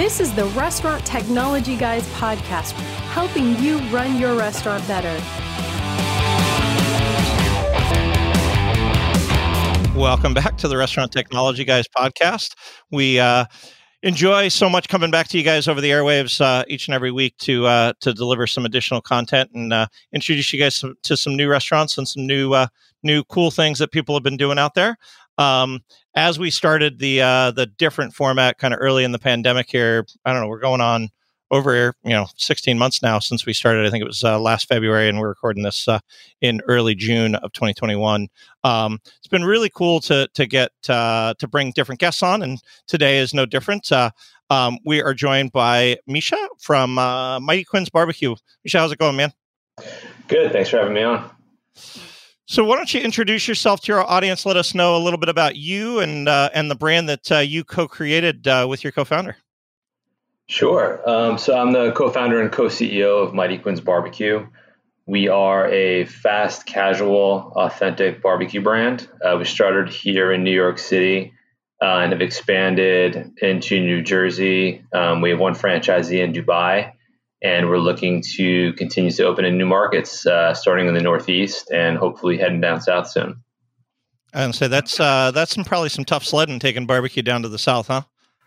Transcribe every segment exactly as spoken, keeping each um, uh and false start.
This is the Restaurant Technology Guys podcast, helping you run your restaurant better. Welcome back to the Restaurant Technology Guys podcast. We uh, enjoy so much coming back to you guys over the airwaves uh, each and every week to uh, to deliver some additional content and uh, introduce you guys to, to some new restaurants and some new uh, new cool things that people have been doing out there. Um, as we started the uh, the different format kind of early in the pandemic here, I don't know, we're going on over you know sixteen months now since we started. I think it was uh, last February, and we're recording this uh, in early June of twenty twenty-one. Um, it's been really cool to to get uh, to bring different guests on, and today is no different. Uh, um, we are joined by Misha from uh, Mighty Quinn's Barbecue. Misha, how's it going, man? Good. Thanks for having me on. So why don't you introduce yourself to our audience? Let us know a little bit about you and uh, and the brand that uh, you co-created uh, with your co-founder. Sure. Um, so I'm the co-founder and co-C E O of Mighty Quinn's Barbecue. We are a fast, casual, authentic barbecue brand. Uh, we started here in New York City uh, and have expanded into New Jersey. Um, we have one franchisee in Dubai, and we're looking to continue to open in new markets, uh, starting in the Northeast and hopefully heading down south soon. And so that's uh, that's some, probably some tough sledding taking barbecue down to the south, huh?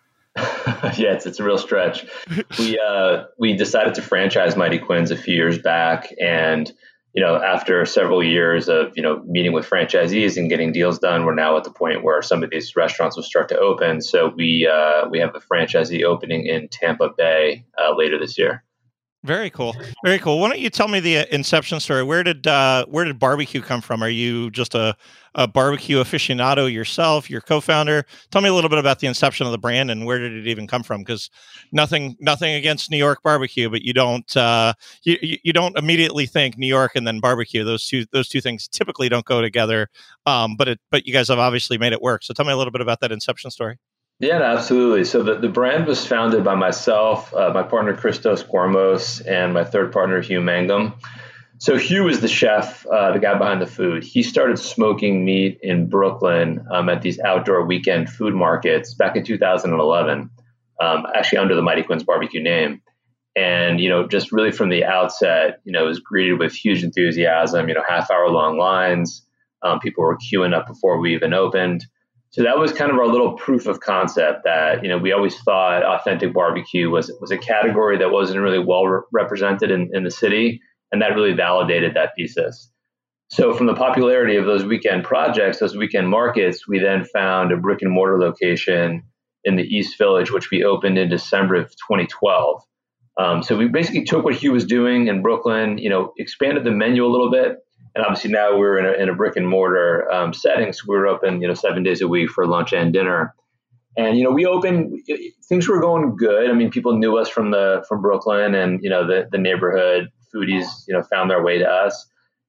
yeah, it's it's a real stretch. We uh, we decided to franchise Mighty Quinn's a few years back, and you know, after several years of you know meeting with franchisees and getting deals done, we're now at the point where some of these restaurants will start to open. So we uh, we have a franchisee opening in Tampa Bay uh, later this year. Very cool. Very cool. Why don't you tell me the inception story? Where did uh, where did barbecue come from? Are you just a, a barbecue aficionado yourself, your co-founder? Tell me a little bit about the inception of the brand and where did it even come from? Because nothing nothing against New York barbecue, but you don't uh, you you don't immediately think New York and then barbecue. Those two those two things typically don't go together. Um, but it but you guys have obviously made it work. So tell me a little bit about that inception story. Yeah, no, absolutely. So the, the brand was founded by myself, uh, my partner, Christos Gormos, and my third partner, Hugh Mangum. So Hugh is the chef, uh, the guy behind the food. He started smoking meat in Brooklyn um, at these outdoor weekend food markets back in two thousand eleven, um, actually under the Mighty Quinn's Barbecue name. And, you know, just really from the outset, you know, it was greeted with huge enthusiasm, you know, half hour long lines. Um, people were queuing up before we even opened. So that was kind of our little proof of concept that, you know, we always thought authentic barbecue was was a category that wasn't really well re- represented in, in the city. And that really validated that thesis. So from the popularity of those weekend projects, those weekend markets, we then found a brick and mortar location in the East Village, which we opened in December of twenty twelve. Um, so we basically took what Hugh was doing in Brooklyn, you know, expanded the menu a little bit. And obviously now we're in a, in a brick and mortar um, setting. So we were open, you know, seven days a week for lunch and dinner. And, you know, we opened, things were going good. I mean, people knew us from the, from Brooklyn and, you know, the, the neighborhood foodies, you know, found their way to us.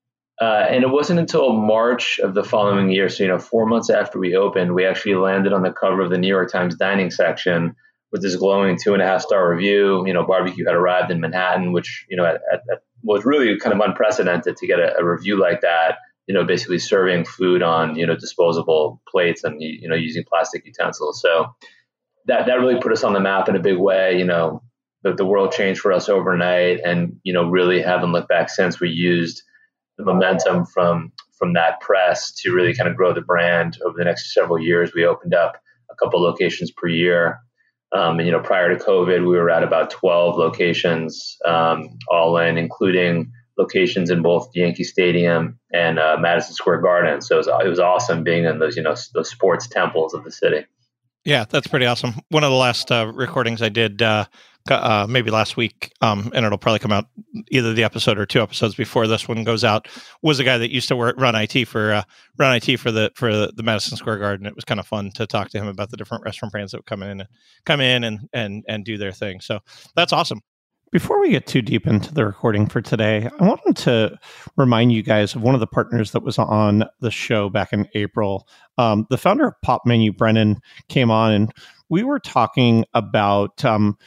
Uh, and it wasn't until March of the following year. So, you know, four months after we opened, we actually landed on the cover of the New York Times dining section with this glowing two and a half star review. You know, barbecue had arrived in Manhattan, which, you know, at, at, at was really kind of unprecedented to get a, a review like that, you know, basically serving food on, you know, disposable plates and, you know, using plastic utensils. So that, that really put us on the map in a big way. You know, the, the world changed for us overnight and, you know, really haven't looked back since. We used the momentum from, from that press to really kind of grow the brand over the next several years. We opened up a couple locations per year. Um, and, you know, prior to COVID, we were at about twelve locations, um, all in, including locations in both Yankee Stadium and uh, Madison Square Garden. So it was, it was awesome being in those, you know, those sports temples of the city. Yeah, that's pretty awesome. One of the last uh, recordings I did, uh, uh, maybe last week, um, and it'll probably come out either the episode or two episodes before this one goes out, was a guy that used to work, run I T for uh, run I T for the for the, the Madison Square Garden. It was kind of fun to talk to him about the different restaurant brands that would come in and come in and and and do their thing. So that's awesome. Before we get too deep into the recording for today, I wanted to remind you guys of one of the partners that was on the show back in April. Um, the founder of Pop Menu, Brennan, came on and we were talking about um,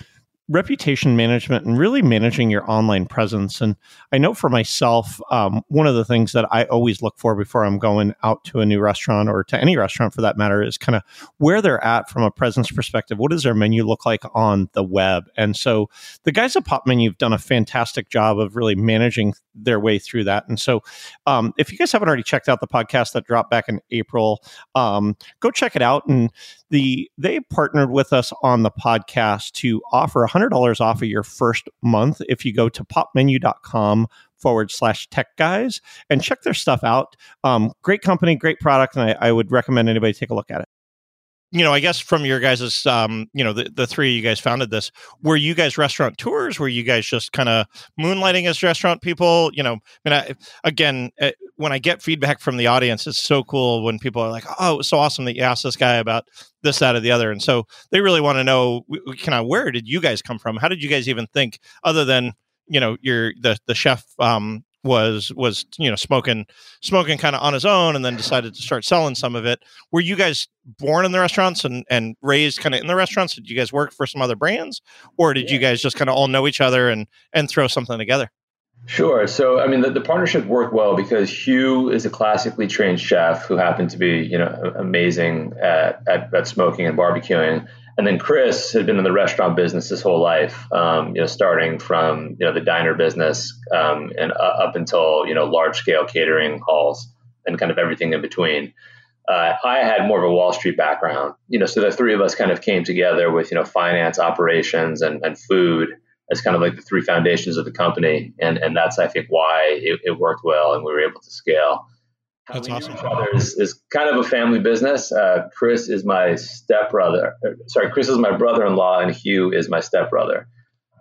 reputation management and really managing your online presence. And I know for myself, um, one of the things that I always look for before I'm going out to a new restaurant or to any restaurant for that matter is kind of where they're at from a presence perspective. What does their menu look like on the web? And so the guys at Pop Menu have done a fantastic job of really managing their way through that. And so um, if you guys haven't already checked out the podcast that dropped back in April, um, go check it out. And the they partnered with us on the podcast to offer one hundred dollars off of your first month if you go to popmenu.com forward slash tech guys and check their stuff out. Um, great company, great product, and I, I would recommend anybody take a look at it. You know, I guess from your guys', um, you know, the, the three of you guys founded this, were you guys restaurateurs? Were you guys just kind of moonlighting as restaurant people? You know, I mean, I, again, uh, when I get feedback from the audience, it's so cool when people are like, oh, it was so awesome that you asked this guy about this, that, or the other. And so they really want to know, kind of, where did you guys come from? How did you guys even think, other than, you know, your the the chef um, was was you know smoking smoking kind of on his own, and then decided to start selling some of it. Were you guys born in the restaurants and and raised kind of in the restaurants? Did you guys work for some other brands, or did yeah. you guys just kind of all know each other and and throw something together? Sure. So, I mean, the, the partnership worked well because Hugh is a classically trained chef who happened to be, you know, amazing at, at, at smoking and barbecuing. And then Chris had been in the restaurant business his whole life, um, you know, starting from, you know, the diner business um, and uh, up until, you know, large scale catering halls and kind of everything in between. Uh, I had more of a Wall Street background, you know, so the three of us kind of came together with, you know, finance, operations, and, and food as kind of like the three foundations of the company. And and that's, I think, why it, it worked well and we were able to scale. How that's we awesome. Each other is, is kind of a family business. Uh, Chris is my stepbrother. Sorry, Chris is my brother-in-law and Hugh is my stepbrother.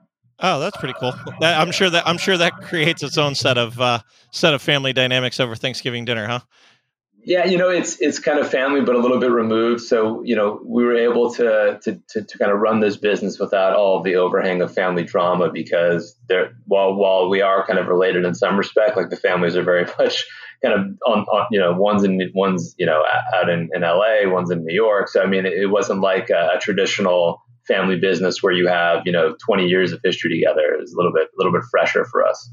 Oh, that's pretty cool. That, I'm sure that I'm sure that creates its own set of uh, set of family dynamics over Thanksgiving dinner, huh? Yeah, you know, it's it's kind of family, but a little bit removed. So, you know, we were able to to to, to kind of run this business without all of the overhang of family drama, because there, while while we are kind of related in some respect, like the families are very much kind of on, on you know, one's in one's you know out in, in L A, one's in New York. So, I mean, it, it wasn't like a, a traditional family business where you have, you know, twenty years of history together. It was a little bit a little bit fresher for us.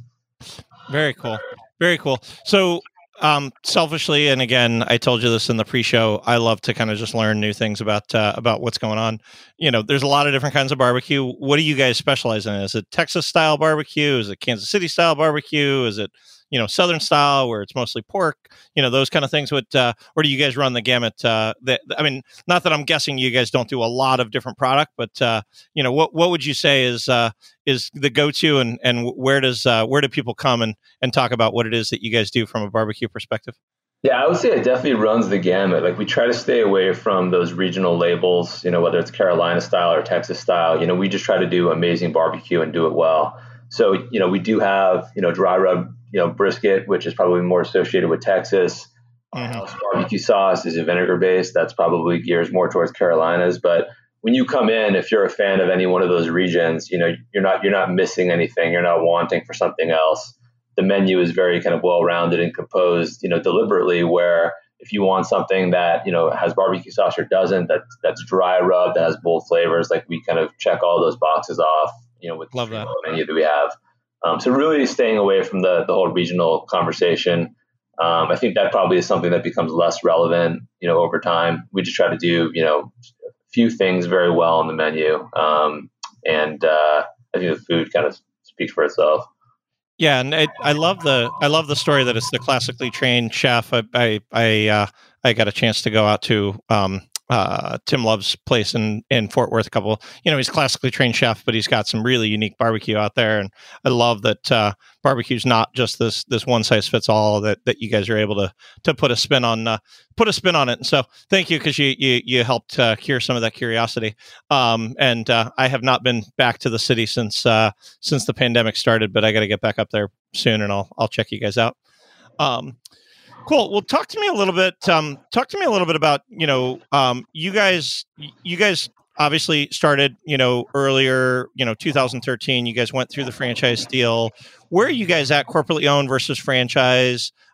Very cool. Very cool. So. Um, selfishly, and again, I told you this in the pre-show, I love to kind of just learn new things about uh, about what's going on. You know, there's a lot of different kinds of barbecue. What do you guys specialize in? Is it Texas style barbecue? Is it Kansas City style barbecue? Is it, you know, Southern style where it's mostly pork? You know, those kind of things. What, uh, or do you guys run the gamut? Uh, that, I mean, not that I'm guessing you guys don't do a lot of different product, but uh, you know, what what would you say is uh, is the go-to, and and where does uh, where do people come and and talk about what it is that you guys do from a barbecue perspective? Yeah, I would say it definitely runs the gamut. Like, we try to stay away from those regional labels, you know, whether it's Carolina style or Texas style. You know, we just try to do amazing barbecue and do it well. So, you know, we do have, you know, dry rub, you know, brisket, which is probably more associated with Texas. Mm-hmm. House barbecue sauce is a vinegar based. That's probably gears more towards Carolinas. But when you come in, if you're a fan of any one of those regions, you know, you're not you're not missing anything. You're not wanting for something else. The menu is very kind of well-rounded and composed, you know, deliberately, where if you want something that, you know, has barbecue sauce or doesn't, that that's dry rub, that has both flavors, like, we kind of check all those boxes off, you know, with Love the that. menu that we have. Um, so really staying away from the the whole regional conversation. Um, I think that probably is something that becomes less relevant, you know, over time. We just try to do, you know, a few things very well on the menu. Um, and uh, I think the food kind of speaks for itself. Yeah, and I, I love the I love the story that it's the classically trained chef. I I I, uh, I got a chance to go out to um, uh, Tim Love's place in, in Fort Worth. A couple, you know, he's a classically trained chef, but he's got some really unique barbecue out there, and I love that uh, barbecue's not just this this one size fits all. That, that you guys are able to to put a spin on uh, put a spin on it. And so, thank you, because you you you helped uh, cure some of that curiosity. Um, and uh, I have not been back to the city since uh, since the pandemic started, but I got to get back up there soon, and I'll I'll check you guys out. Um, Cool. Well, talk to me a little bit. Um, talk to me a little bit about, you know, um, you guys. You guys obviously started, you know, earlier. You know, two thousand thirteen. You guys went through the franchise deal. Where are you guys at, corporately owned versus franchise?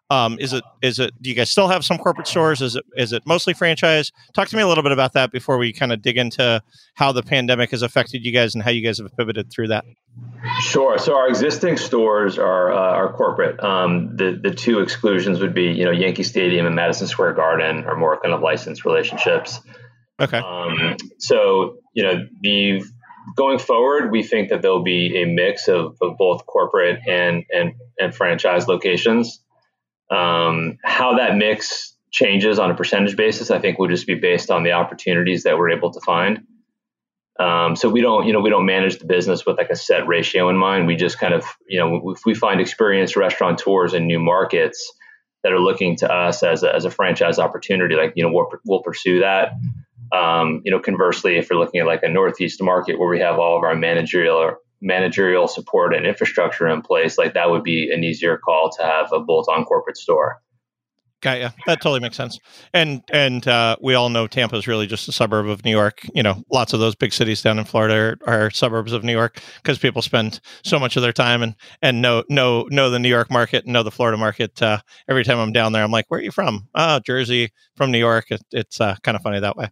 Um, is it is it? Do you guys still have some corporate stores? Is it is it mostly franchise? Talk to me a little bit about that before we kind of dig into how the pandemic has affected you guys and how you guys have pivoted through that. Sure. So our existing stores are uh, are corporate. Um, the the two exclusions would be, you know, Yankee Stadium and Madison Square Garden are more kind of licensed relationships. Okay. Um, so you know, the going forward, we think that there'll be a mix of, of both corporate and and and franchise locations. Um, how that mix changes on a percentage basis, I think, will just be based on the opportunities that we're able to find. Um, so we don't, you know, we don't manage the business with like a set ratio in mind. We just kind of, you know, if we find experienced restaurateurs in new markets that are looking to us as a, as a franchise opportunity, like, you know, we'll, we'll pursue that. Um, you know, conversely, if you're looking at like a Northeast market where we have all of our managerial managerial support and infrastructure in place, like that would be an easier call to have a bolt-on corporate store. Got ya. That totally makes sense. And and uh, we all know Tampa is really just a suburb of New York. You know, lots of those big cities down in Florida are, are suburbs of New York because people spend so much of their time and and know know know the New York market and know the Florida market. Uh, every time I'm down there, I'm like, "Where are you from?" "Oh, Jersey." From New York. It, it's uh, kind of funny that way.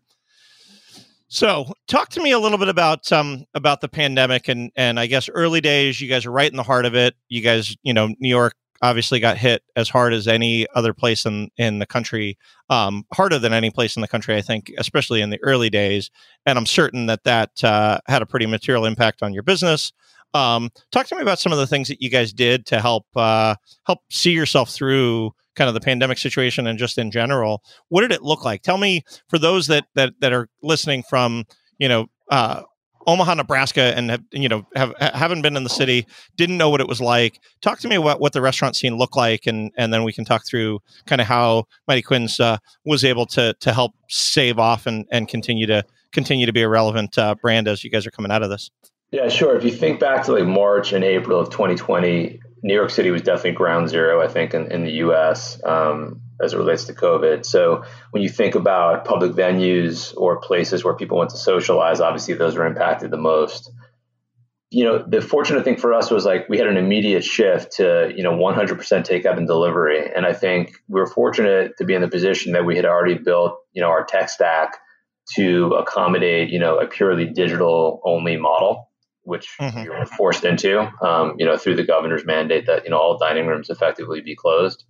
So, talk to me a little bit about um about the pandemic and and I guess early days. You guys are right in the heart of it. You guys, you know, New York obviously got hit as hard as any other place in in the country, um, harder than any place in the country, I think, especially in the early days. And I'm certain that that uh, had a pretty material impact on your business. Um, talk to me about some of the things that you guys did to help uh, help see yourself through kind of the pandemic situation and just in general. What did it look like? Tell me, for those that that that are listening from, you know, uh, Omaha, Nebraska, and have, you know, have haven't been in the city, didn't know what it was like. Talk to me about what the restaurant scene looked like, and and then we can talk through kind of how Mighty Quinn's uh, was able to to help save off and and continue to continue to be a relevant uh, brand as you guys are coming out of this. Yeah, sure. If you think back to like March and April of twenty twenty, New York City was definitely ground zero, I think, in, in the U S um, as it relates to COVID. So when you think about public venues or places where people went to socialize, obviously those were impacted the most. You know, the fortunate thing for us was like we had an immediate shift to, you know, one hundred percent takeout and delivery. And I think we were fortunate to be in the position that we had already built, you know, our tech stack to accommodate, you know, a purely digital only model, which mm-hmm. we were forced into, um, you know, through the governor's mandate that, you know, all dining rooms effectively be closed.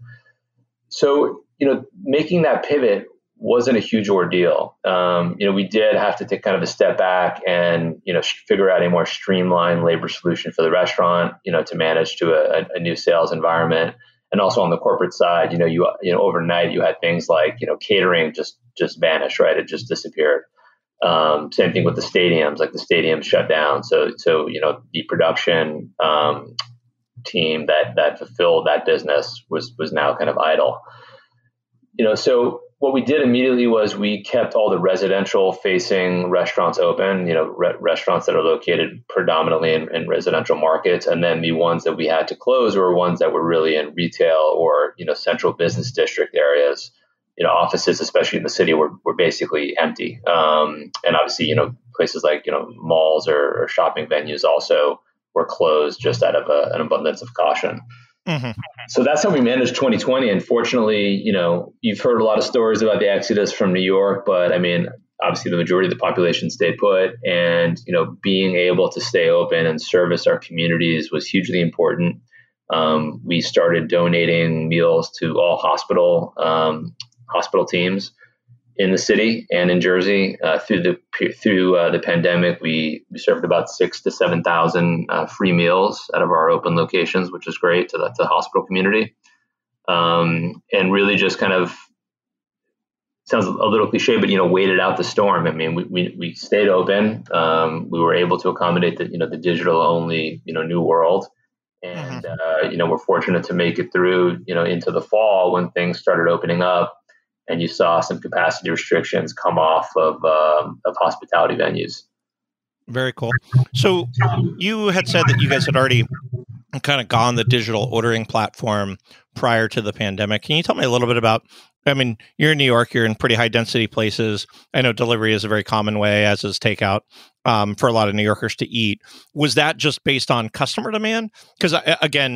So, you know, making that pivot wasn't a huge ordeal. Um, you know, we did have to take kind of a step back and, you know, figure out a more streamlined labor solution for the restaurant, you know, to manage to a, a new sales environment. And also on the corporate side, you know, you, you know, overnight you had things like, you know, catering just, just vanished, right? It just disappeared. Um, same thing with the stadiums, like the stadiums shut down. So, so, you know, the production, um, team that, that fulfilled that business was, was now kind of idle, you know, so what we did immediately was we kept all the residential facing restaurants open, you know, re- restaurants that are located predominantly in, in residential markets. And then the ones that we had to close were ones that were really in retail or, you know, central business district areas. You know, offices, especially in the city, were, were basically empty. Um, and obviously, you know, places like, you know, malls or, or shopping venues also were closed just out of a, an abundance of caution. Mm-hmm. So that's how we managed twenty twenty. And fortunately, you know, you've heard a lot of stories about the exodus from New York, but I mean, obviously the majority of the population stayed put, and, you know, being able to stay open and service our communities was hugely important. Um, we started donating meals to all hospital, um, hospital teams in the city and in Jersey. Uh, through the through uh, the pandemic, we, we served about six to seven thousand uh, free meals out of our open locations, which is great to the, to the hospital community. Um, and really just kind of sounds a little cliche, but, you know, waited out the storm. I mean, we we, we stayed open. Um, we were able to accommodate the, you know, the digital only, you know, new world. And, mm-hmm. uh, you know, we're fortunate to make it through, you know, into the fall when things started opening up. And you saw some capacity restrictions come off of um, of hospitality venues. Very cool. So you had said that you guys had already kind of gone the digital ordering platform prior to the pandemic. Can you tell me a little bit about, I mean, you're in New York, you're in pretty high density places. I know delivery is a very common way, as is takeout, um, for a lot of New Yorkers to eat. Was that just based on customer demand? Because again,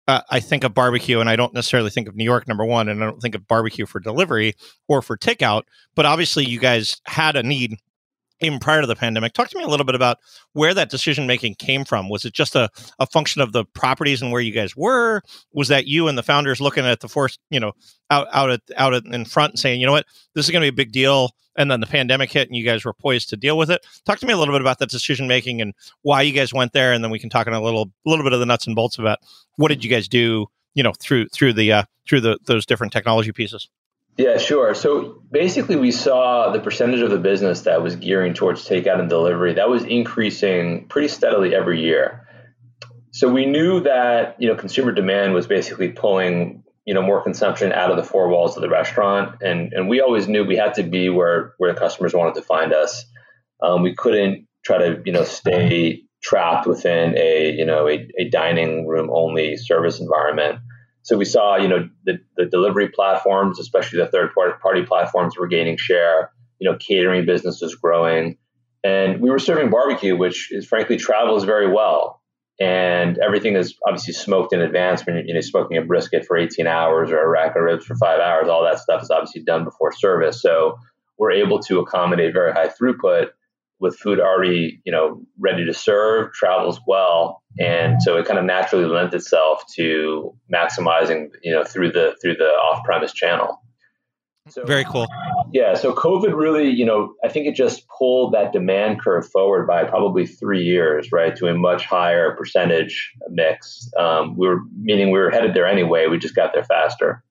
uh, I think of barbecue, and I don't necessarily think of New York, number one, and I don't think of barbecue for delivery or for takeout. But obviously, you guys had a need even prior to the pandemic. Talk to me a little bit about where that decision making came from. Was it just a, a function of the properties and where you guys were? Was that you and the founders looking at the force, you know, out out at out in front and saying, you know what, this is going to be a big deal, and then the pandemic hit and you guys were poised to deal with it? Talk to me a little bit about that decision making and why you guys went there, and then we can talk in a little a little bit of the nuts and bolts about what did you guys do, you know, through through the uh, through the those different technology pieces. Yeah, sure. So basically, we saw the percentage of the business that was gearing towards takeout and delivery that was increasing pretty steadily every year. So we knew that, you know, consumer demand was basically pulling, you know, more consumption out of the four walls of the restaurant, and and we always knew we had to be where where the customers wanted to find us. Um, we couldn't try to, you know, stay trapped within a, you know, a, a dining room only service environment. So we saw, you know, the, the delivery platforms, especially the third party platforms, were gaining share. You know, catering business was growing, and we were serving barbecue, which is frankly travels very well. And everything is obviously smoked in advance. When you're, you know, smoking a brisket for eighteen hours or a rack of ribs for five hours, all that stuff is obviously done before service. So we're able to accommodate very high throughput with food already, you know, ready to serve, travels well. And so it kind of naturally lent itself to maximizing, you know, through the through the off-premise channel. So, very cool. Yeah. So COVID really, you know, I think it just pulled that demand curve forward by probably three years, right, to a much higher percentage mix. Um, we were meaning we were headed there anyway. We just got there faster.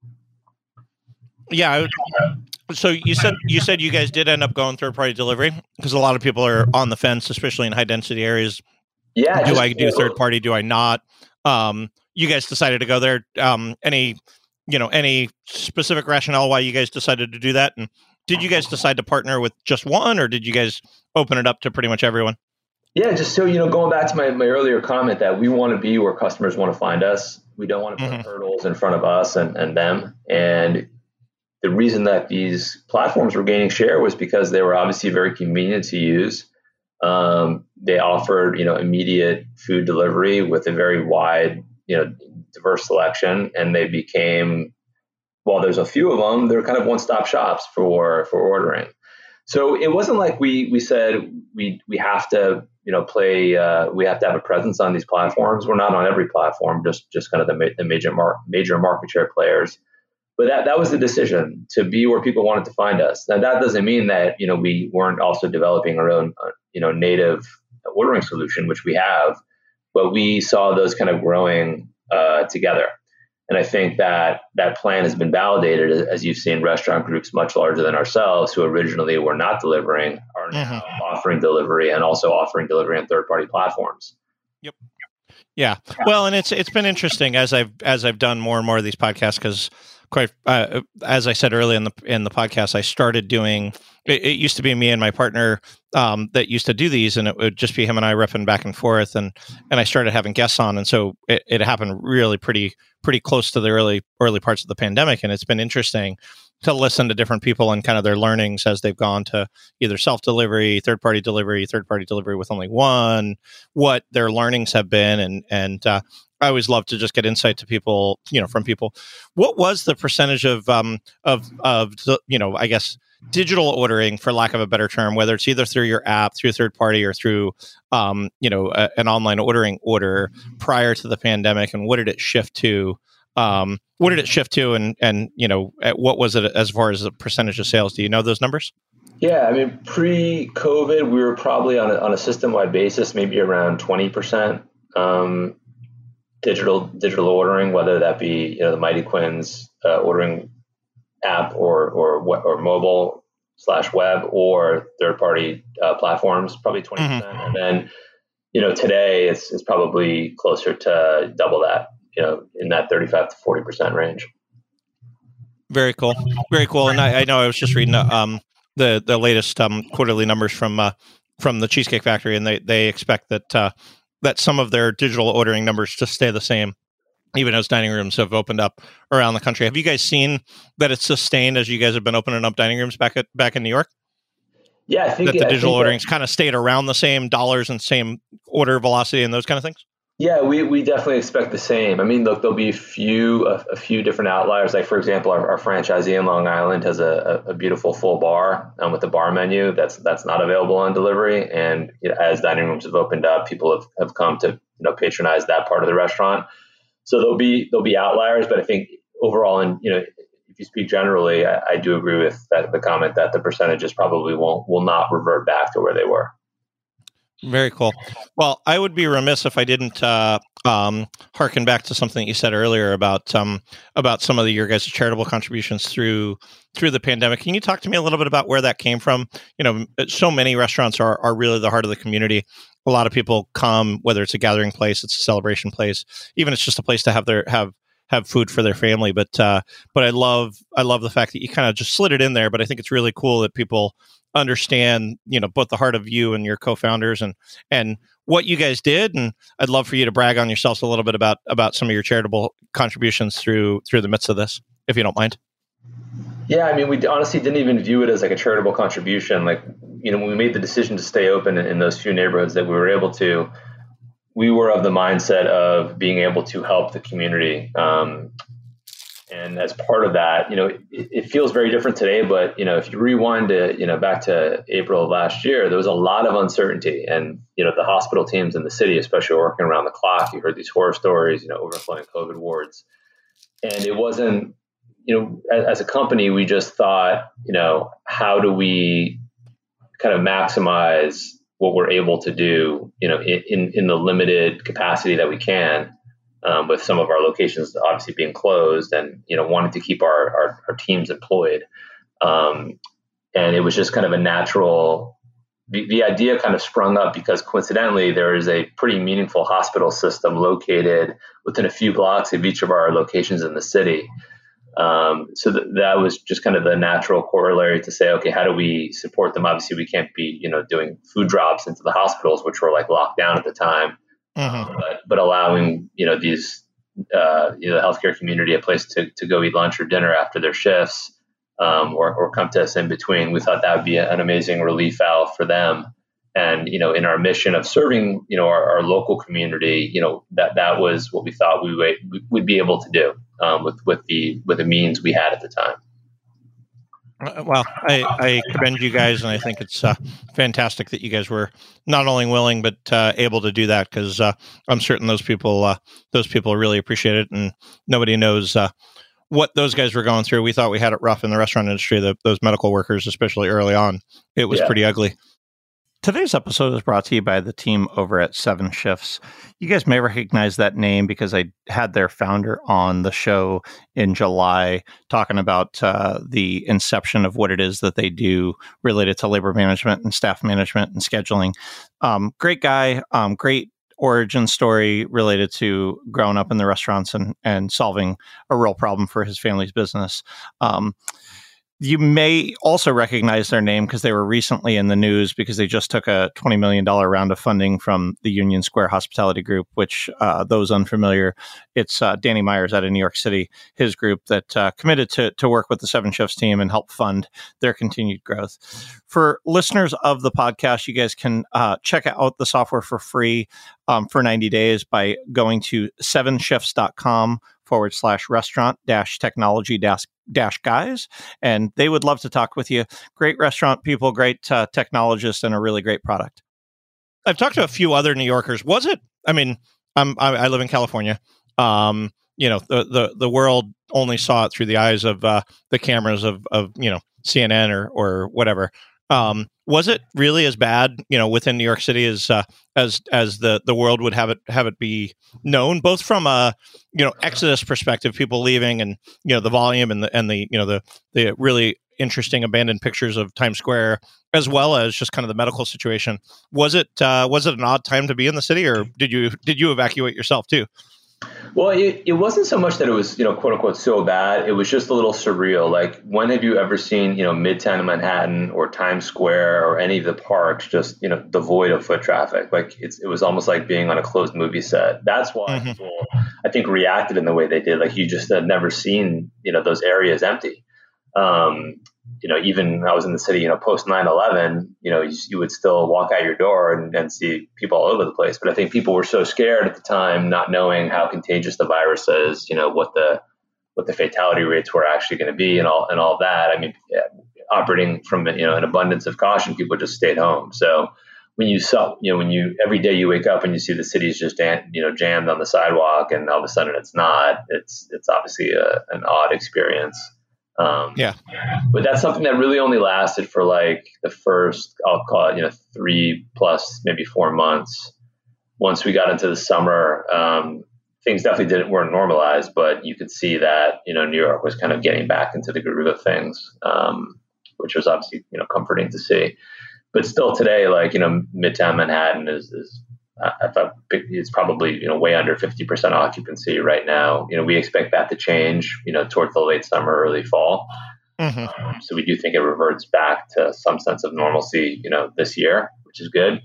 Yeah. I would, So you said you said you guys did end up going third party delivery because a lot of people are on the fence, especially in high density areas. Yeah. Do I do third party? Do I not? Um, you guys decided to go there. Um, any, you know, any specific rationale why you guys decided to do that? And did you guys decide to partner with just one, or did you guys open it up to pretty much everyone? Yeah, just so, you know, going back to my, my earlier comment that we want to be where customers want to find us. We don't want to put mm-hmm. hurdles in front of us and, and them. And the reason that these platforms were gaining share was because they were obviously very convenient to use. Um, they offered, you know, immediate food delivery with a very wide, you know, diverse selection, and they became, while there's a few of them, they're kind of one-stop shops for for ordering. So it wasn't like we we said we we have to, you know, play, uh, we have to have a presence on these platforms. We're not on every platform, just just kind of the, ma- the major mar- major market share players. But that, that was the decision, to be where people wanted to find us. Now, that doesn't mean that, you know, we weren't also developing our own, uh, you know, native ordering solution, which we have, but we saw those kind of growing uh, together. And I think that that plan has been validated, as you've seen restaurant groups much larger than ourselves, who originally were not delivering, are now mm-hmm. offering delivery and also offering delivery on third-party platforms. Yep. Yeah. Well, and it's it's been interesting as I've as I've done more and more of these podcasts, because quite uh, as I said earlier in the in the podcast, I started doing. It, it used to be me and my partner um, that used to do these, and it would just be him and I riffing back and forth, and and I started having guests on, and so it, it happened really pretty pretty close to the early early parts of the pandemic, and it's been interesting to listen to different people and kind of their learnings as they've gone to either self-delivery, third-party delivery, third-party delivery with only one, what their learnings have been. And, and uh, I always love to just get insight to people, you know, from people. What was the percentage of, um, of, of, you know, I guess, digital ordering, for lack of a better term, whether it's either through your app, through third-party, or through, um, you know, a, an online ordering order prior to the pandemic, and what did it shift to? Um, what did it shift to, and and you know, what was it as far as the percentage of sales? Do you know those numbers? Yeah, I mean, pre-COVID, we were probably on a, on a system-wide basis, maybe around twenty percent um, digital digital ordering, whether that be, you know, the Mighty Quinn's uh, ordering app or or or mobile slash web or third-party uh, platforms, probably twenty percent, mm-hmm. and then, you know, today it's it's probably closer to double that. You know, in that thirty-five to forty percent range. Very cool. Very cool. And I, I know I was just reading um, the, the latest um, quarterly numbers from uh, from the Cheesecake Factory, and they, they expect that uh, that some of their digital ordering numbers just stay the same, even as dining rooms have opened up around the country. Have you guys seen that it's sustained as you guys have been opening up dining rooms back at, back in New York? Yeah, I think that the I digital think ordering's kind of stayed around the same dollars and same order velocity and those kind of things. Yeah, we, we definitely expect the same. I mean, look, there'll be a few a, a few different outliers. Like, for example, our, our franchisee in Long Island has a, a beautiful full bar um, with a bar menu that's that's not available on delivery. And you know, as dining rooms have opened up, people have, have come to you know patronize that part of the restaurant. So there'll be there'll be outliers, but I think overall, and you know, if you speak generally, I, I do agree with that the comment that the percentages probably won't will not revert back to where they were. Very cool. Well, I would be remiss if I didn't uh, um, harken back to something that you said earlier about um, about some of the, your guys' charitable contributions through through the pandemic. Can you talk to me a little bit about where that came from? You know, so many restaurants are are really the heart of the community. A lot of people come, whether it's a gathering place, it's a celebration place, even it's just a place to have their have have food for their family. But uh, but I love I love the fact that you kind of just slid it in there. But I think it's really cool that people understand, you know, both the heart of you and your co-founders and and what you guys did. And I'd love for you to brag on yourselves a little bit about about some of your charitable contributions through through the midst of this, if you don't mind. Yeah, I mean, we honestly didn't even view it as like a charitable contribution. Like, you know, when we made the decision to stay open in, in those few neighborhoods that we were able to, we were of the mindset of being able to help the community. Um, And as part of that, you know, it, it feels very different today. But, you know, if you rewind to, you know, back to April of last year, there was a lot of uncertainty. And, you know, the hospital teams in the city, especially working around the clock, you heard these horror stories, you know, overflowing COVID wards. And it wasn't, you know, as, as a company, we just thought, you know, how do we kind of maximize what we're able to do, you know, in, in, in the limited capacity that we can. Um, with some of our locations obviously being closed, and you know wanted to keep our our, our teams employed, um, and it was just kind of a natural. The, the idea kind of sprung up because coincidentally there is a pretty meaningful hospital system located within a few blocks of each of our locations in the city. Um, so th- that was just kind of the natural corollary to say, okay, how do we support them? Obviously, we can't be you know doing food drops into the hospitals, which were like locked down at the time. Mm-hmm. But but allowing you know these uh, you know the healthcare community a place to, to go eat lunch or dinner after their shifts, um, or or come to us in between, we thought that would be an amazing relief valve for them. And you know in our mission of serving you know our, our local community, you know that that was what we thought we would would be able to do um, with with the with the means we had at the time. Well, I, I commend you guys, and I think it's uh, fantastic that you guys were not only willing but uh, able to do that, because uh, I'm certain those people uh, those people really appreciate it, and nobody knows uh, what those guys were going through. We thought we had it rough in the restaurant industry, the, those medical workers, especially early on. It was yeah. pretty ugly. Today's episode is brought to you by the team over at Seven Shifts. You guys may recognize that name because I had their founder on the show in July talking about uh, the inception of what it is that they do related to labor management and staff management and scheduling. Um, great guy, um, great origin story related to growing up in the restaurants and, and solving a real problem for his family's business. Um, You may also recognize their name because they were recently in the news because they just took a twenty million dollars round of funding from the Union Square Hospitality Group, which uh, those unfamiliar, it's uh, Danny Myers out of New York City, his group that uh, committed to to work with the Seven Shifts team and help fund their continued growth. For listeners of the podcast, you guys can uh, check out the software for free um, for ninety days by going to seven shifts dot com forward slash restaurant dash technology dash dash guys. And they would love to talk with you. Great restaurant people, great uh, technologists, and a really great product. I've talked to a few other New Yorkers. Was it, I mean, I'm, I, I live in California. Um, you know, the, the, the world only saw it through the eyes of uh, the cameras of, of, you know, C N N or, or whatever. Um, was it really as bad, you know, within New York City as uh, as as the, the world would have it have it be known, both from a you know exodus perspective, people leaving, and you know the volume and the and the you know the the really interesting abandoned pictures of Times Square, as well as just kind of the medical situation? Was it uh, was it an odd time to be in the city, or did you did you evacuate yourself too? Well, it, it wasn't so much that it was, you know, quote unquote, so bad. It was just a little surreal. Like, when have you ever seen, you know, Midtown Manhattan or Times Square or any of the parks just, you know, devoid of foot traffic? Like, it's, it was almost like being on a closed movie set. That's why mm-hmm. people, I think, reacted in the way they did. Like, you just had never seen, you know, those areas empty. Um, you know, even when I was in the city, you know, post nine eleven, you know, you, you would still walk out your door and, and see people all over the place. But I think people were so scared at the time, not knowing how contagious the virus is, you know, what the what the fatality rates were actually going to be, and all and all that. I mean, yeah, operating from, you know, an abundance of caution, people just stayed home. So when you saw, you know, when you every day you wake up and you see the city's just, you know, jammed on the sidewalk, and all of a sudden it's not, it's it's obviously a, an odd experience. Um, yeah. But that's something that really only lasted for like the first, I'll call it, you know, three plus maybe four months. Once we got into the summer, um, things definitely didn't weren't normalized, but you could see that, you know, New York was kind of getting back into the groove of things, um, which was obviously, you know, comforting to see. But still today, like, you know, Midtown Manhattan is, is I thought it's probably, you know, way under fifty percent occupancy right now. You know, we expect that to change, you know, towards the late summer, early fall. Mm-hmm. Um, so we do think it reverts back to some sense of normalcy, you know, this year, which is good.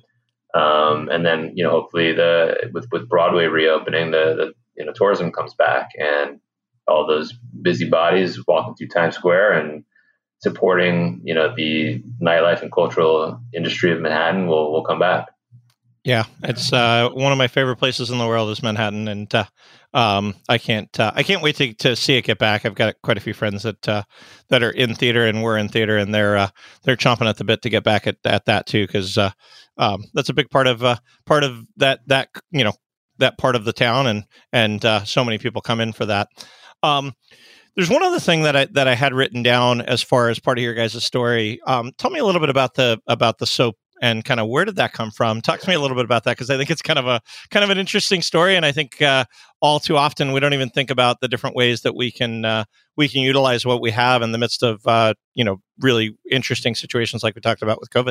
Um, and then, you know, hopefully the with, with Broadway reopening, the, the you know tourism comes back, and all those busybodies walking through Times Square and supporting, you know, the nightlife and cultural industry of Manhattan will will come back. Yeah, it's uh, one of my favorite places in the world is Manhattan, and uh, um, I can't uh, I can't wait to, to see it get back. I've got quite a few friends that uh, that are in theater, and we're in theater, and they're uh, they're chomping at the bit to get back at, at that too, because uh, um, that's a big part of uh, part of that that you know that part of the town, and and uh, so many people come in for that. Um, There's one other thing that I that I had written down as far as part of your guys' story. Um, tell me a little bit about the about the soap, and kind of where did that come from? Talk to me a little bit about that, because I think it's kind of a kind of an interesting story, and I think uh, all too often we don't even think about the different ways that we can uh, we can utilize what we have in the midst of uh, you know really interesting situations like we talked about with COVID.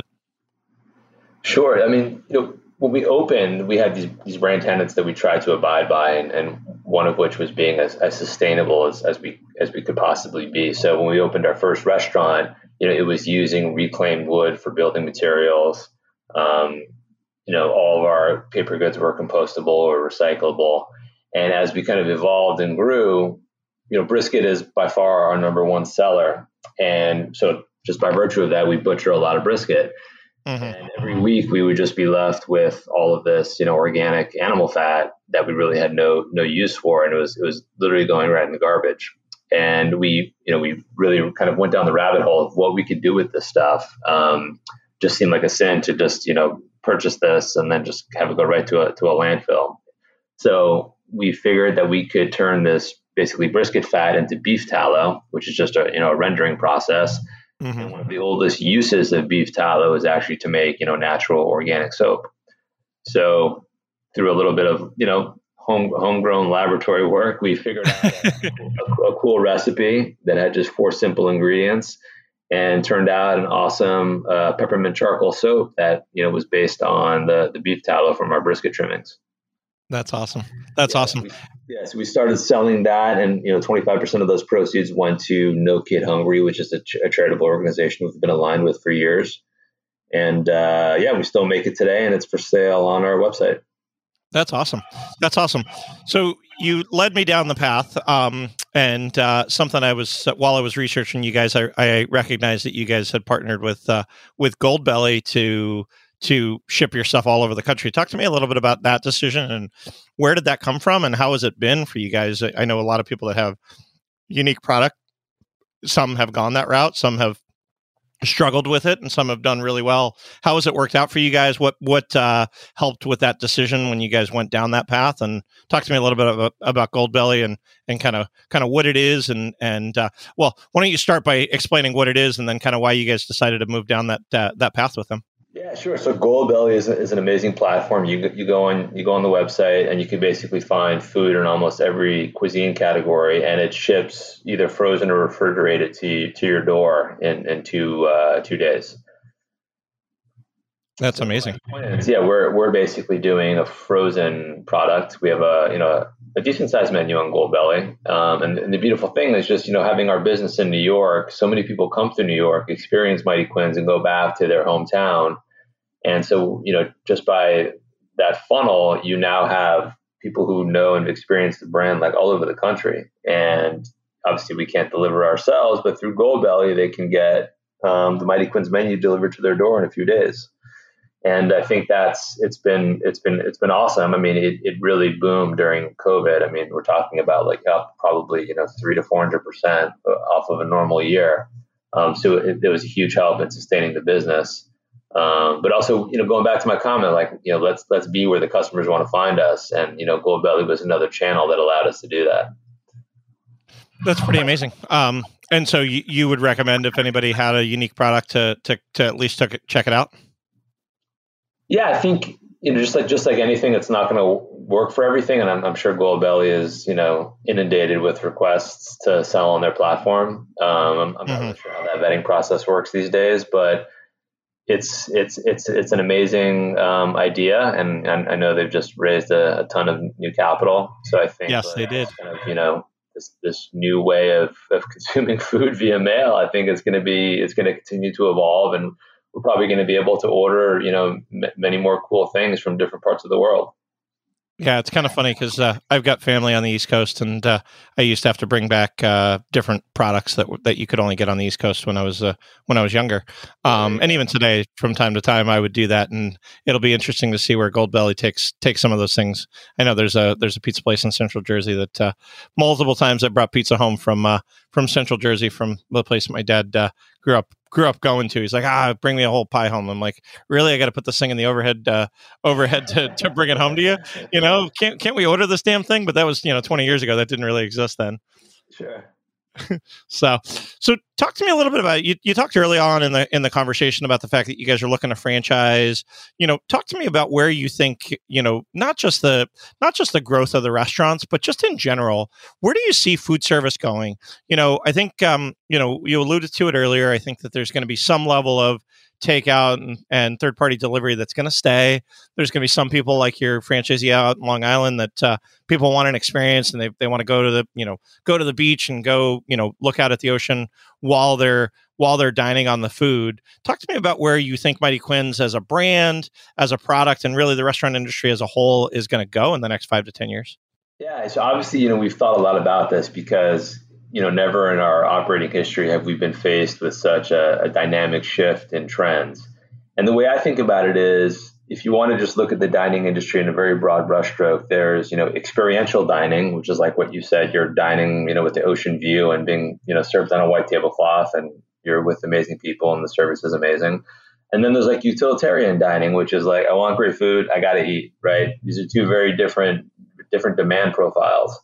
Sure. I mean, you know, when we opened, we had these these brand tenets that we tried to abide by, and, and one of which was being as, as sustainable as, as we as we could possibly be. So when we opened our first restaurant, you know, it was using reclaimed wood for building materials. Um, you know, all of our paper goods were compostable or recyclable. And as we kind of evolved and grew, you know, brisket is by far our number one seller. And so just by virtue of that, we butcher a lot of brisket. Mm-hmm. And every week we would just be left with all of this, you know, organic animal fat that we really had no no use for, and it was it was literally going right in the garbage. And we, you know, we really kind of went down the rabbit hole of what we could do with this stuff. Um, just seemed like a sin to just, you know, purchase this and then just have it go right to a to a landfill. So we figured that we could turn this basically brisket fat into beef tallow, which is just a you know a rendering process. Mm-hmm. And one of the oldest uses of beef tallow is actually to make, you know, natural organic soap. So through a little bit of, you know, home homegrown laboratory work, we figured out a, a, a cool recipe that had just four simple ingredients, and turned out an awesome uh, peppermint charcoal soap that, you know, was based on the, the beef tallow from our brisket trimmings. That's awesome. That's yeah, awesome. We, yeah, so we started selling that, and you know, twenty-five percent of those proceeds went to No Kid Hungry, which is a, ch- a charitable organization we've been aligned with for years. And uh, yeah, we still make it today, and it's for sale on our website. That's awesome. That's awesome. So you led me down the path, um, and uh, something I was while I was researching you guys, I, I recognized that you guys had partnered with uh, with Goldbelly to. to ship your stuff all over the country. Talk to me a little bit about that decision, and where did that come from, and how has it been for you guys? I know a lot of people that have unique product. Some have gone that route, some have struggled with it, and some have done really well. How has it worked out for you guys? What what uh, helped with that decision when you guys went down that path? And talk to me a little bit about, about Goldbelly and and kind of kind of what it is, and and uh, well, why don't you start by explaining what it is, and then kind of why you guys decided to move down that uh, that path with them? Yeah, sure. So Goldbelly is, is an amazing platform. You you go on you go on the website, and you can basically find food in almost every cuisine category, and it ships either frozen or refrigerated to to your door in in two uh, two days. That's amazing. Yeah, we're we're basically doing a frozen product. We have a you know a decent sized menu on Goldbelly, um, and, and the beautiful thing is just you know having our business in New York. So many people come to New York, experience Mighty Quinn's, and go back to their hometown. And so you know just by that funnel, you now have people who know and experience the brand like all over the country. And obviously we can't deliver ourselves, but through Goldbelly, they can get um, the Mighty Quinn's menu delivered to their door in a few days. And I think that's it's been it's been it's been awesome. I mean, it, it really boomed during COVID. I mean, we're talking about like up probably you know three to four hundred percent off of a normal year. Um, so it, it was a huge help in sustaining the business. Um, but also, you know, going back to my comment, like you know, let's let's be where the customers want to find us, and you know, Goldbelly was another channel that allowed us to do that. That's pretty amazing. Um, and so you, you would recommend if anybody had a unique product to to to at least check it, check it out. Yeah, I think you know, just like just like anything, it's not going to work for everything, and I'm, I'm sure Goldbelly is you know inundated with requests to sell on their platform. Um, I'm, I'm mm-hmm. not really sure how that vetting process works these days, but it's it's it's it's an amazing um, idea, and, and I know they've just raised a, a ton of new capital. So I think yes, they did. Kind of, you know, this this new way of of consuming food via mail, I think it's going to be it's going to continue to evolve, and we're probably going to be able to order, you know, m- many more cool things from different parts of the world. Yeah, it's kind of funny because uh, I've got family on the East Coast, and uh, I used to have to bring back uh, different products that that you could only get on the East Coast when I was uh, when I was younger. Um, and even today, from time to time, I would do that, and it'll be interesting to see where Goldbelly takes takes some of those things. I know there's a there's a pizza place in Central Jersey that uh, multiple times I brought pizza home from uh, from Central Jersey, from the place my dad uh, grew up. grew up going to. He's like, ah, bring me a whole pie home. I'm like, really? I got to put this thing in the overhead uh, overhead to, to bring it home to you? You know, can't can't we order this damn thing? But that was, you know, twenty years ago. That didn't really exist then. Sure. so, so talk to me a little bit about you. You talked early on in the in the conversation about the fact that you guys are looking to franchise. You know, talk to me about where you think, you know, not just the not just the growth of the restaurants, but just in general, where do you see food service going? You know, I think um, you know, you alluded to it earlier. I think that there's going to be some level of takeout and, and third-party delivery that's going to stay. There's going to be some people like your franchisee out in Long Island that uh, people want an experience, and they they want to go to the you know go to the beach and go you know look out at the ocean while they're while they're dining on the food. Talk to me about where you think Mighty Quinn's as a brand, as a product, and really the restaurant industry as a whole is going to go in the next five to ten years. Yeah, so obviously you know we've thought a lot about this because. You know, never in our operating history have we been faced with such a, a dynamic shift in trends. And the way I think about it is, if you want to just look at the dining industry in a very broad brushstroke, there's, you know, experiential dining, which is like what you said, you're dining, you know, with the ocean view and being, you know, served on a white tablecloth, and you're with amazing people and the service is amazing. And then there's like utilitarian dining, which is like, I want great food, I got to eat, right? These are two very different, different demand profiles.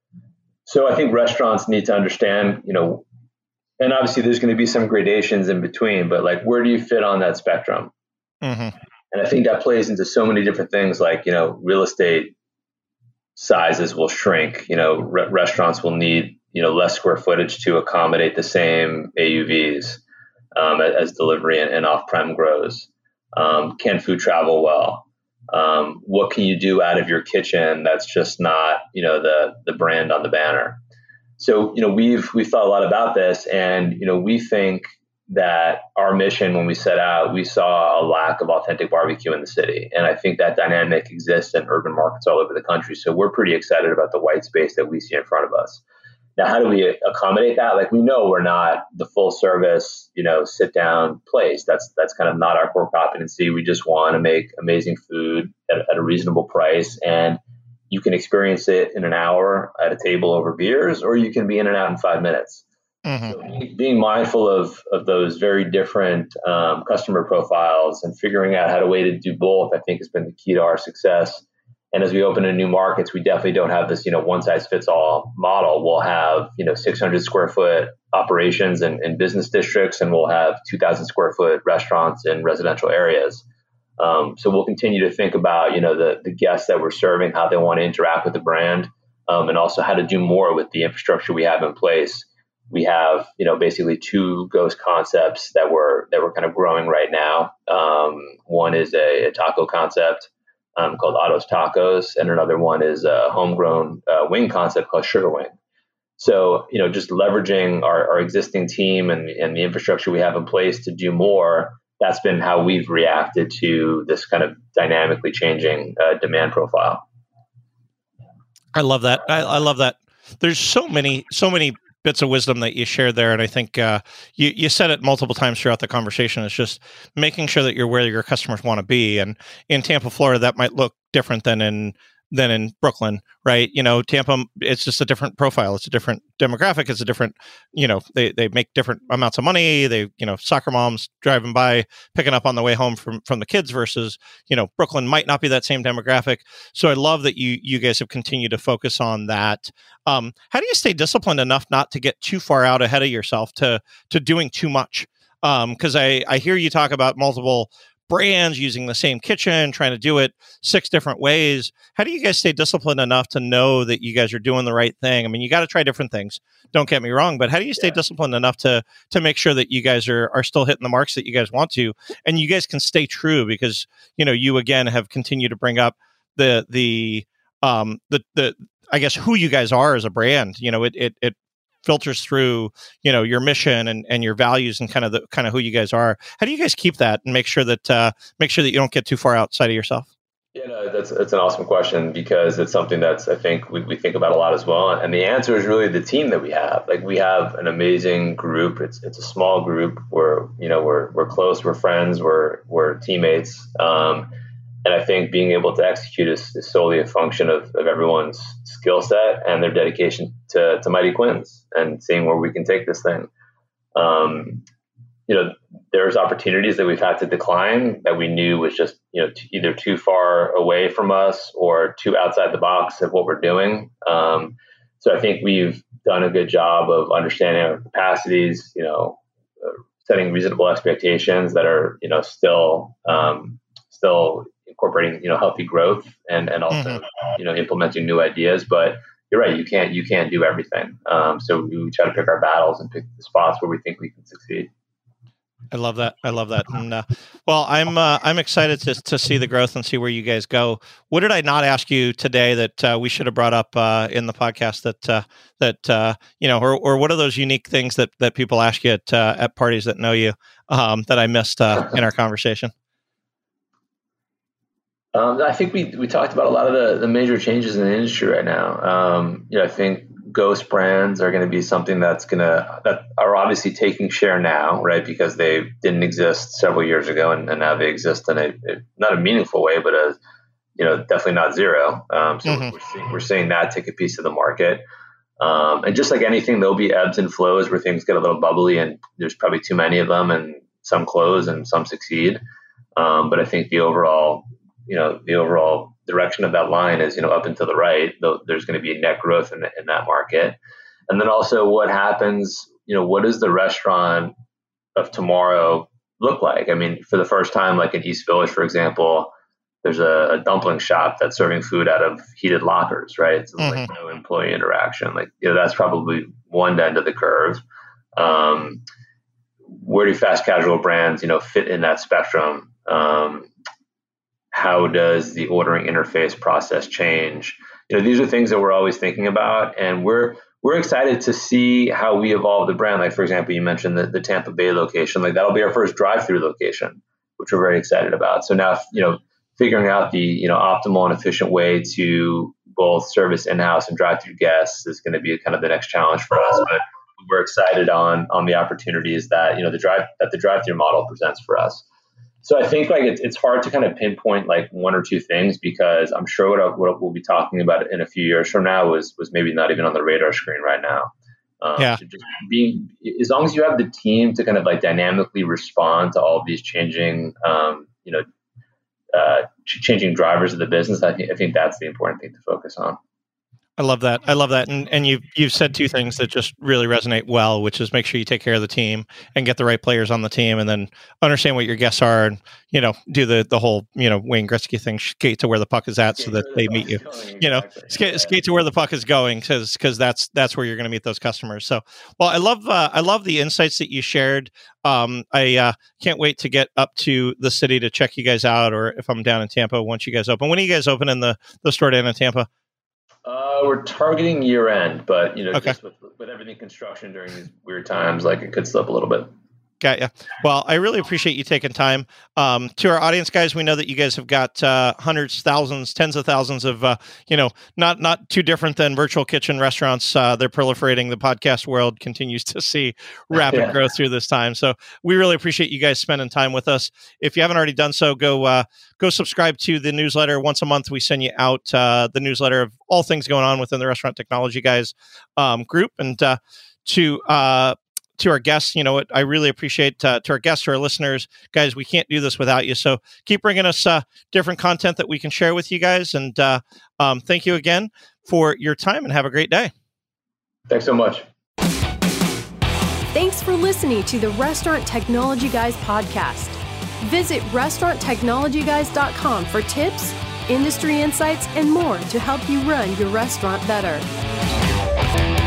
So I think restaurants need to understand, you know, and obviously there's going to be some gradations in between, but like, where do you fit on that spectrum? Mm-hmm. And I think that plays into so many different things, like, you know, real estate sizes will shrink, you know, re- restaurants will need, you know, less square footage to accommodate the same A U Vs um, as delivery and, and off-prem grows. Um, can food travel well? Um, what can you do out of your kitchen that's just not, you know, the the brand on the banner? So, you know, we've we've thought a lot about this, and you know, we think that our mission when we set out, we saw a lack of authentic barbecue in the city, and I think that dynamic exists in urban markets all over the country. So we're pretty excited about the white space that we see in front of us. Now, how do we accommodate that? Like, we know we're not the full service, you know, sit down place. That's that's kind of not our core competency. We just want to make amazing food at, at a reasonable price, and you can experience it in an hour at a table over beers, or you can be in and out in five minutes. Mm-hmm. So being mindful of of those very different um, customer profiles and figuring out how to way to do both, I think has been the key to our success. And as we open in new markets, we definitely don't have this, you know, one size fits all model. We'll have, you know, six hundred square foot operations in, in business districts, and we'll have two thousand square foot restaurants in residential areas. Um, so we'll continue to think about, you know, the, the guests that we're serving, how they want to interact with the brand, um, and also how to do more with the infrastructure we have in place. We have, you know, basically two ghost concepts that we're that we're kind of growing right now. Um, one is a, a taco concept. Um, called Otto's Tacos, and another one is a homegrown uh, wing concept called Sugar Wing. So, you know, just leveraging our, our existing team and, and the infrastructure we have in place to do more, that's been how we've reacted to this kind of dynamically changing uh, demand profile. I love that. I, I love that. There's so many, so many bits of wisdom that you shared there. And I think uh, you, you said it multiple times throughout the conversation. It's just making sure that you're where your customers want to be. And in Tampa, Florida, that might look different than in than in Brooklyn, right? You know, Tampa, it's just a different profile. It's a different demographic. It's a different, you know, they, they make different amounts of money. They, you know, soccer moms driving by, picking up on the way home from, from the kids versus, you know, Brooklyn might not be that same demographic. So I love that you, you guys have continued to focus on that. Um, how do you stay disciplined enough not to get too far out ahead of yourself to, to doing too much? Um, cause I, I hear you talk about multiple brands using the same kitchen, trying to do it six different ways. How do you guys stay disciplined enough to know that you guys are doing the right thing? I mean, you got to try different things. Don't get me wrong, but how do you stay yeah. disciplined enough to to make sure that you guys are are still hitting the marks that you guys want to, and you guys can stay true? Because, you know, you again have continued to bring up the the um the the I guess who you guys are as a brand. You know, it it it filters through, you know, your mission and, and your values and kind of the kind of who you guys are. How do you guys keep that and make sure that uh, make sure that you don't get too far outside of yourself? Yeah, no, that's that's an awesome question because it's something that's I think we, we think about a lot as well. And the answer is really the team that we have. Like we have an amazing group. It's it's a small group. We're you know we're we're close. We're friends. We're we're teammates. Um, and I think being able to execute is, is solely a function of, of everyone's skill set and their dedication to, to Mighty Quins and seeing where we can take this thing. Um, you know, there's opportunities that we've had to decline that we knew was just, you know, t- either too far away from us or too outside the box of what we're doing. Um, so I think we've done a good job of understanding our capacities, you know, uh, setting reasonable expectations that are, you know, still, um, still incorporating, you know, healthy growth and, and also, mm-hmm. you know, implementing new ideas. But you're right, you can't, you can't do everything. Um, so we try to pick our battles and pick the spots where we think we can succeed. I love that. I love that. And uh, well, I'm uh, I'm excited to to see the growth and see where you guys go. What did I not ask you today that uh, we should have brought up uh, in the podcast that uh, that uh, you know, or or what are those unique things that that people ask you at uh, at parties that know you um, that I missed uh, in our conversation? Um, I think we we talked about a lot of the, the major changes in the industry right now. Um, you know, I think ghost brands are going to be something that's going to that are obviously taking share now, right? Because they didn't exist several years ago, and, and now they exist in a, a not a meaningful way, but a you know definitely not zero. Um, so mm-hmm. we're seeing, we're seeing that take a piece of the market. Um, and just like anything, there'll be ebbs and flows where things get a little bubbly, and there's probably too many of them, and some close and some succeed. Um, but I think the overall you know, the overall direction of that line is, you know, up and to the right. Though there's going to be net growth in, in that market. And then also what happens, you know, what does the restaurant of tomorrow look like? I mean, for the first time, like in East Village, for example, there's a, a dumpling shop that's serving food out of heated lockers, right? So mm-hmm. like no employee interaction. Like, you know, that's probably one end of the curve. Um, where do fast casual brands, you know, fit in that spectrum? Um, How does the ordering interface process change? You know, these are things that we're always thinking about, and we're we're excited to see how we evolve the brand. Like, for example, you mentioned the, the Tampa Bay location. Like, that'll be our first drive-through location, which we're very excited about. So now, you know, figuring out the you know optimal and efficient way to both service in-house and drive-through guests is going to be kind of the next challenge for us. But we're excited on on the opportunities that you know the drive that the drive-through model presents for us. So I think like it's it's hard to kind of pinpoint like one or two things because I'm sure what, I, what we'll be talking about in a few years from now was was maybe not even on the radar screen right now. Um, yeah. So just being as long as you have the team to kind of like dynamically respond to all of these changing, um, you know, uh, changing drivers of the business, I think I think that's the important thing to focus on. I love that. I love that. And and you've you've said two things that just really resonate well, which is make sure you take care of the team and get the right players on the team, and then understand what your guests are, and you know do the the whole you know Wayne Gretzky thing, skate to where the puck is at, so that they meet you. You know, skate skate to where the puck is going, because because that's that's where you're going to meet those customers. So, well, I love uh, I love the insights that you shared. Um, I uh, can't wait to get up to the city to check you guys out, or if I'm down in Tampa once you guys open. When are you guys opening the the store down in Tampa? Uh, we're targeting year end, but you know, okay. just with, with everything construction during these weird times, like it could slip a little bit. Got you. Well, I really appreciate you taking time. Um, to our audience, guys, we know that you guys have got uh, hundreds, thousands, tens of thousands of, uh, you know, not not too different than virtual kitchen restaurants. Uh, they're proliferating. The podcast world continues to see rapid yeah. growth through this time. So we really appreciate you guys spending time with us. If you haven't already done so, go uh, go subscribe to the newsletter. Once a month, we send you out uh, the newsletter of all things going on within the Restaurant Technology Guys um, group. And uh, to uh, to our guests, you know what, I really appreciate uh, to our guests, to our listeners, guys, we can't do this without you. So keep bringing us uh, different content that we can share with you guys. And uh, um, thank you again for your time and have a great day. Thanks so much. Thanks for listening to the Restaurant Technology Guys podcast. Visit restaurant technology guys dot com for tips, industry insights, and more to help you run your restaurant better.